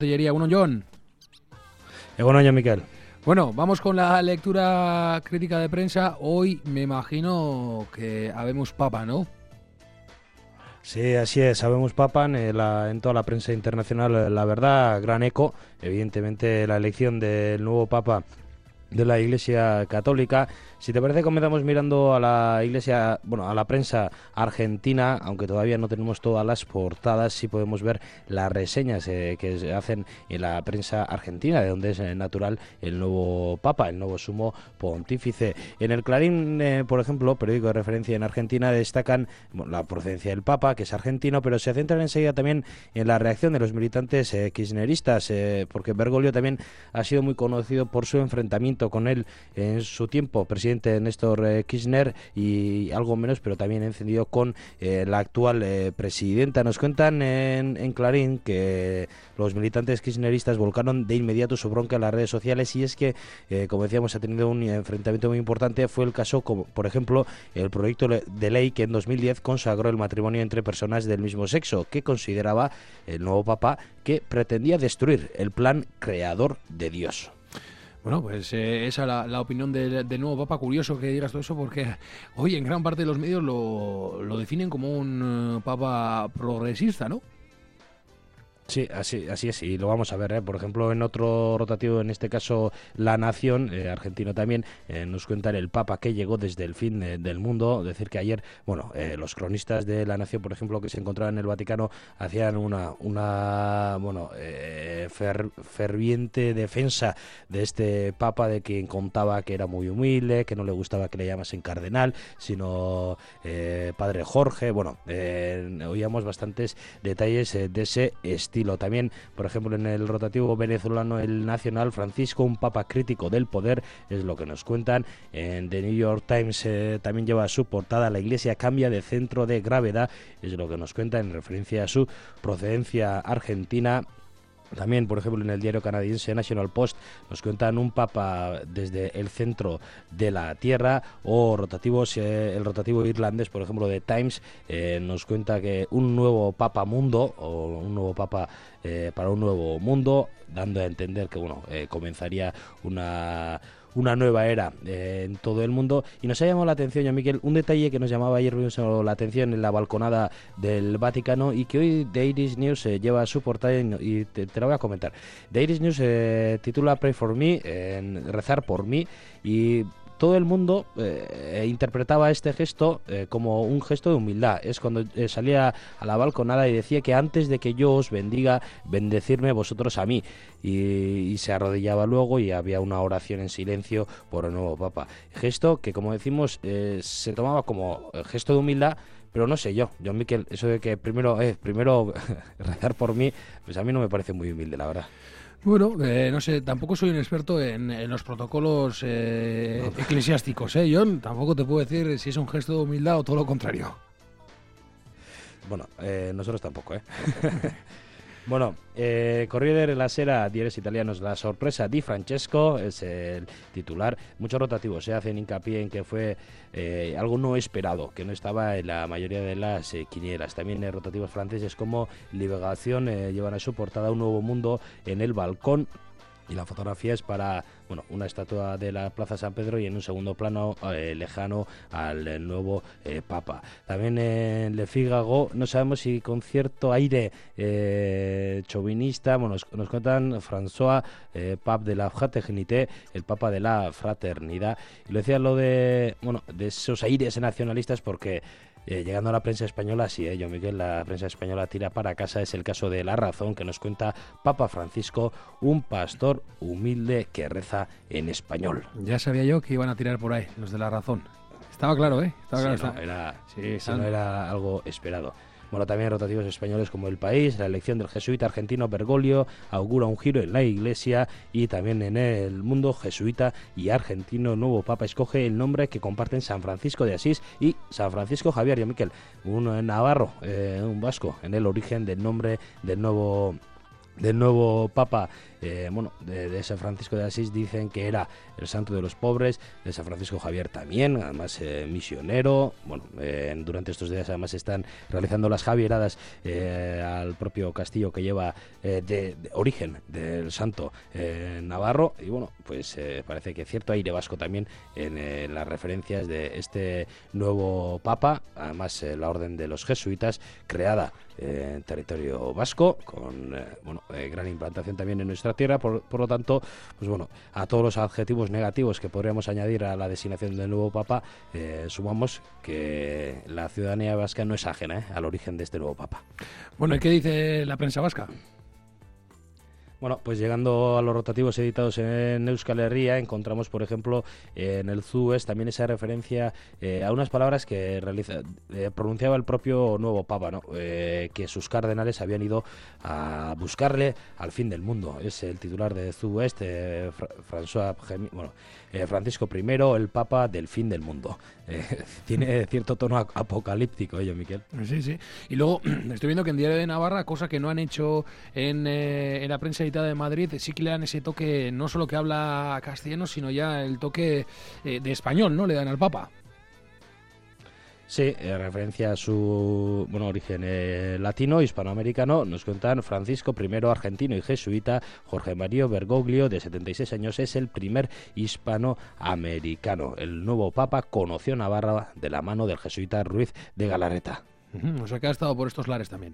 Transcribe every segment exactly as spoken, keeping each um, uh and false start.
Artillería, uno John. Bueno, yo Miquel. Bueno, vamos con la lectura crítica de prensa. Hoy me imagino que habemos papa, ¿no? Sí, así es, habemos papa en, la, en toda la prensa internacional, la verdad, gran eco. Evidentemente la elección del nuevo papa de la Iglesia Católica. Si te parece, comenzamos mirando a la Iglesia, bueno, a la prensa argentina, aunque todavía no tenemos todas las portadas, sí podemos ver las reseñas eh, que se hacen en la prensa argentina, de donde es eh, natural el nuevo Papa, el nuevo sumo pontífice. En el Clarín, eh, por ejemplo, periódico de referencia en Argentina, destacan bueno, la procedencia del Papa, que es argentino, pero se centran enseguida también en la reacción de los militantes eh, kirchneristas, eh, porque Bergoglio también ha sido muy conocido por su enfrentamiento con él en su tiempo, presidente Néstor eh, Kirchner, y algo menos, pero también encendido con eh, la actual eh, presidenta. Nos cuentan en, en Clarín que los militantes kirchneristas volcaron de inmediato su bronca en las redes sociales, y es que, eh, como decíamos, ha tenido un enfrentamiento muy importante. Fue el caso, como por ejemplo, el proyecto de ley que en dos mil diez consagró el matrimonio entre personas del mismo sexo, que consideraba el nuevo Papa que pretendía destruir el plan creador de Dios. Bueno, pues eh, esa es la, la opinión del, del nuevo Papa. Curioso que digas todo eso, porque hoy en gran parte de los medios lo, lo definen como un uh, Papa progresista, ¿no? Sí, así, así es, y lo vamos a ver, ¿eh? Por ejemplo, en otro rotativo, en este caso La Nación, eh, argentino también, eh, nos cuentan el Papa que llegó desde el fin eh, del mundo. Decir que ayer, bueno, eh, los cronistas de La Nación, por ejemplo, que se encontraban en el Vaticano, hacían una, una bueno, eh, fer, ferviente defensa de este Papa, de quien contaba que era muy humilde, que no le gustaba que le llamasen cardenal, sino eh, Padre Jorge. Bueno, eh, oíamos bastantes detalles eh, de ese estilo. También, por ejemplo, en el rotativo venezolano, el Nacional, Francisco, un papa crítico del poder, es lo que nos cuentan. En The New York Times eh, también lleva su portada: la Iglesia cambia de centro de gravedad, es lo que nos cuenta en referencia a su procedencia argentina. También, por ejemplo, en el diario canadiense National Post nos cuentan un papa desde el centro de la tierra, o rotativos, eh, el rotativo irlandés, por ejemplo, de Times, eh, nos cuenta que un nuevo papa mundo, o un nuevo papa eh, para un nuevo mundo, dando a entender que, bueno, eh, comenzaría una... una nueva era eh, en todo el mundo. Y nos ha llamado la atención, ya Miquel, un detalle que nos llamaba ayer mismo la atención en la balconada del Vaticano, y que hoy The Irish News eh, lleva su portada, y te, te lo voy a comentar. The Irish News eh, titula Pray for Me, eh, rezar por mí, y todo el mundo eh, interpretaba este gesto eh, como un gesto de humildad. Es cuando eh, salía a la balconada y decía que antes de que yo os bendiga, bendecirme vosotros a mí. Y, y se arrodillaba luego, y había una oración en silencio por el nuevo Papa. Gesto que, como decimos, eh, se tomaba como gesto de humildad, pero no sé yo, John Miquel, eso de que primero, eh, primero rezar por mí, pues a mí no me parece muy humilde, la verdad. Bueno, eh, no sé, tampoco soy un experto en, en los protocolos eh, no. eclesiásticos, ¿eh, John? Tampoco te puedo decir si es un gesto de humildad o todo lo contrario. Bueno, eh, nosotros tampoco, ¿eh? Bueno, eh, Corriere della Sera, diarios italianos, la sorpresa di Francesco es el titular. Muchos rotativos se eh, hacen hincapié en que fue eh, algo no esperado, que no estaba en la mayoría de las eh, quinielas. También eh, rotativos franceses como Liberación eh, llevan a su portada un nuevo mundo en el balcón. Y la fotografía es para, bueno, una estatua de la Plaza San Pedro, y en un segundo plano eh, lejano al eh, nuevo eh, Papa. También en Le Figaro, no sabemos si con cierto aire eh, chauvinista, bueno, nos, nos cuentan François, eh, Pape de la Fraternité, el Papa de la Fraternidad. Y lo decía lo de, bueno, de esos aires nacionalistas, porque Eh, llegando a la prensa española, sí, eh, yo Miguel, la prensa española tira para casa. Es el caso de La Razón, que nos cuenta Papa Francisco, un pastor humilde que reza en español. Ya sabía yo que iban a tirar por ahí los de La Razón. Estaba claro, ¿eh? Estaba claro. Sí, no, estaba... era, sí, eso no era algo esperado. Bueno, también rotativos españoles como El País, la elección del jesuita argentino Bergoglio augura un giro en la Iglesia, y también en El Mundo, jesuita y argentino nuevo Papa escoge el nombre que comparten San Francisco de Asís y San Francisco Javier. Y Miquel, un navarro, eh, un vasco, en el origen del nombre del nuevo del nuevo Papa, eh, bueno, de, de San Francisco de Asís, dicen que era el santo de los pobres, de San Francisco Javier también, además eh, misionero. Bueno, eh, durante estos días además están realizando las javieradas eh, al propio castillo que lleva eh, de, de origen del santo eh, Navarro, y bueno, pues eh, parece que cierto aire vasco también en eh, las referencias de este nuevo Papa, además eh, la orden de los jesuitas, creada eh, en territorio vasco, con eh, bueno, eh, gran implantación también en nuestra tierra. Por, por lo tanto, pues bueno, a todos los adjetivos negativos que podríamos añadir a la designación del nuevo Papa, eh, sumamos que la ciudadanía vasca no es ajena eh, al origen de este nuevo Papa. Bueno, ¿y qué dice la prensa vasca? Bueno, pues llegando a los rotativos editados en Euskal Herria, encontramos, por ejemplo, en el Zues también esa referencia eh, a unas palabras que realiza, eh, pronunciaba el propio nuevo Papa, ¿no? Eh, que sus cardenales habían ido a buscarle al fin del mundo. Es el titular de Zues, eh, Fra François, bueno, eh, Francisco primero, el Papa del fin del mundo. Eh, tiene cierto tono apocalíptico ello, Miquel. Sí, sí. Y luego estoy viendo que en Diario de Navarra, cosa que no han hecho en, eh, en la prensa editada de Madrid, sí que le dan ese toque, no solo que habla castellano, sino ya el toque eh, de español, ¿no? Le dan al Papa. Sí, en referencia a su bueno origen eh, latino, hispanoamericano, nos cuentan Francisco primero, argentino y jesuita. Jorge Mario Bergoglio, de setenta y seis años, es el primer hispanoamericano. El nuevo Papa conoció Navarra de la mano del jesuita Ruiz de Galarreta. Uh-huh. O sea que ha estado por estos lares también.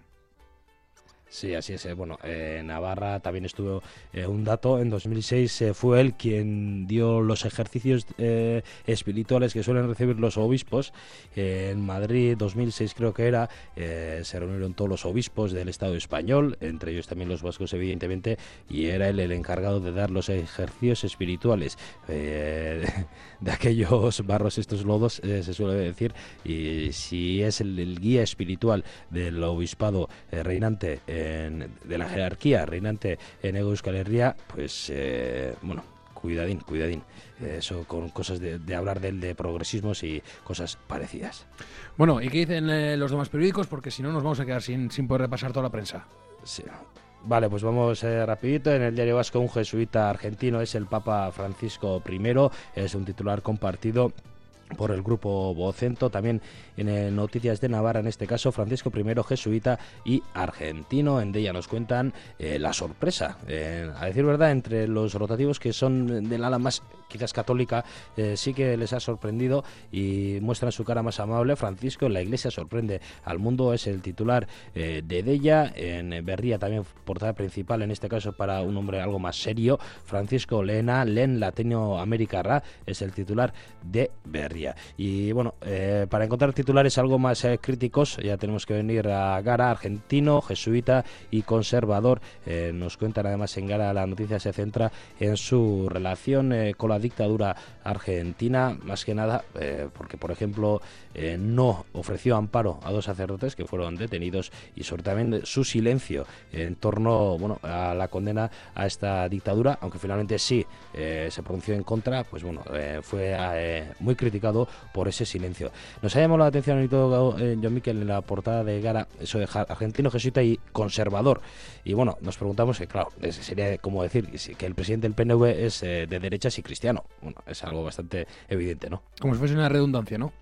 Sí, así es. Bueno, eh, Navarra también estuvo eh, un dato. En dos mil seis eh, fue él quien dio los ejercicios eh, espirituales que suelen recibir los obispos. Eh, en Madrid, dos mil seis creo que era, eh, se reunieron todos los obispos del Estado español, entre ellos también los vascos, evidentemente, y era él el encargado de dar los ejercicios espirituales eh, de, de aquellos barros, estos lodos, eh, se suele decir. Y si es el, el guía espiritual del obispado eh, reinante, eh, En, de la jerarquía reinante en Euskal Herria, pues eh, bueno, cuidadín, cuidadín. Eso con cosas de, de hablar del de progresismos y cosas parecidas. Bueno, ¿y qué dicen eh, los demás periódicos? Porque si no nos vamos a quedar sin, sin poder repasar toda la prensa. Sí. Vale, pues vamos eh, rapidito. En el Diario Vasco, un jesuita argentino es el Papa Francisco primero, es un titular compartido por el grupo Vocento. También en eh, Noticias de Navarra, en este caso, Francisco primero, jesuita y argentino. En ella nos cuentan eh, la sorpresa, eh, a decir verdad, entre los rotativos que son del ala más quizás católica, eh, sí que les ha sorprendido y muestran su cara más amable. Francisco, la Iglesia sorprende al mundo, es el titular eh, de Della. En Berria también portada principal, en este caso para un hombre algo más serio. Francisco Lena, Len Latinoamérica Ra, es el titular de Berria. Y bueno, eh, para encontrar titulares algo más eh, críticos, ya tenemos que venir a Gara, argentino, jesuita y conservador. Eh, nos cuentan además en Gara, la noticia se centra en su relación eh, con la dictadura argentina, más que nada eh, porque, por ejemplo, eh, no ofreció amparo a dos sacerdotes que fueron detenidos, y sobre también su silencio en torno bueno, a la condena a esta dictadura, aunque finalmente sí eh, se pronunció en contra, pues bueno, eh, fue eh, muy criticado por ese silencio. Nos ha llamado la atención y todo, eh, John Miquel, en la portada de Gara, eso de argentino, jesuita y conservador. Y bueno, nos preguntamos que, claro, sería como decir que el presidente del P N V es eh, de derechas y cristiano. Bueno, es algo bastante evidente, ¿no? Como si fuese una redundancia, ¿no?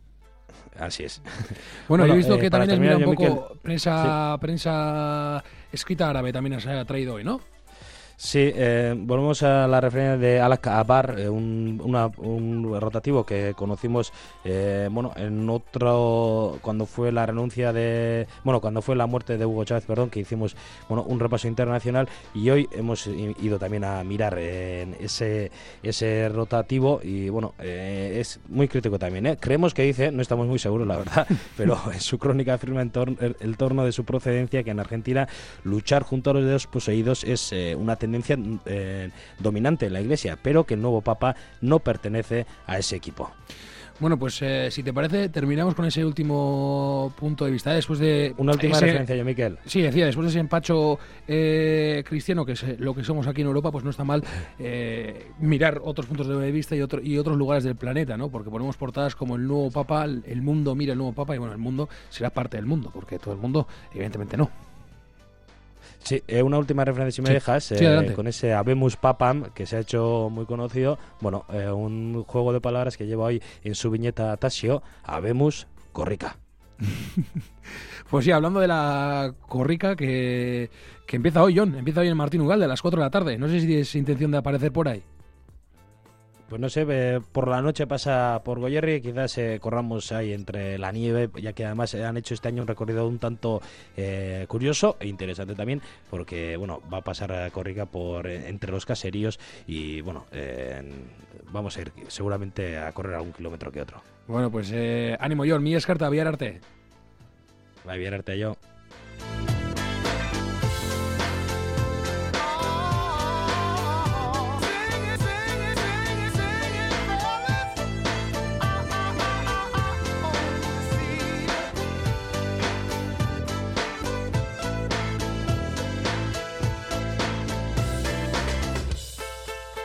Así es. Bueno, bueno, yo he visto eh, que también es mira un poco Miquel, prensa, sí. prensa escrita árabe también se ha traído hoy, ¿no? Sí, eh, volvemos a la referencia de Al-Akbar, eh, un, una, un rotativo que conocimos, eh, bueno, en otro, cuando fue la renuncia de, bueno, cuando fue la muerte de Hugo Chávez, perdón, que hicimos, bueno, un repaso internacional, y hoy hemos ido también a mirar eh, ese, ese rotativo, y bueno, eh, es muy crítico también, ¿eh? Creemos que dice, no estamos muy seguros, la verdad, pero en su crónica afirma en torno, el, el torno de su procedencia que en Argentina luchar junto a los dedos poseídos es eh, una tendencia Eh, dominante en la Iglesia, pero que el nuevo Papa no pertenece a ese equipo. Bueno, pues eh, si te parece, terminamos con ese último punto de vista. Después de una última ese, referencia, yo, Miquel. Sí, decía, después de ese empacho eh, cristiano, que es lo que somos aquí en Europa, pues no está mal eh, mirar otros puntos de vista y, otro, y otros lugares del planeta, ¿no? Porque ponemos portadas como el nuevo Papa, el mundo mira el nuevo Papa, y bueno, el mundo será parte del mundo, porque todo el mundo, evidentemente, no. Sí, eh, una última referencia si me sí. dejas, eh, sí, con ese Habemus Papam que se ha hecho muy conocido, bueno, eh, un juego de palabras que lleva hoy en su viñeta Tasio, Habemus Corrica. Pues sí, hablando de la corrica que, que empieza hoy, John, empieza hoy en Martín Ugalde a las cuatro de la tarde, no sé si tienes intención de aparecer por ahí. Pues no sé, eh, por la noche pasa por Goierri, quizás eh, corramos ahí entre la nieve, ya que además han hecho este año un recorrido un tanto eh, curioso e interesante también, porque bueno, va a pasar a Corrica por eh, entre los caseríos y bueno, eh, vamos a ir seguramente a correr algún kilómetro que otro. Bueno, pues eh, ánimo, John, mi escarta, Villar Arte. Va a arte yo.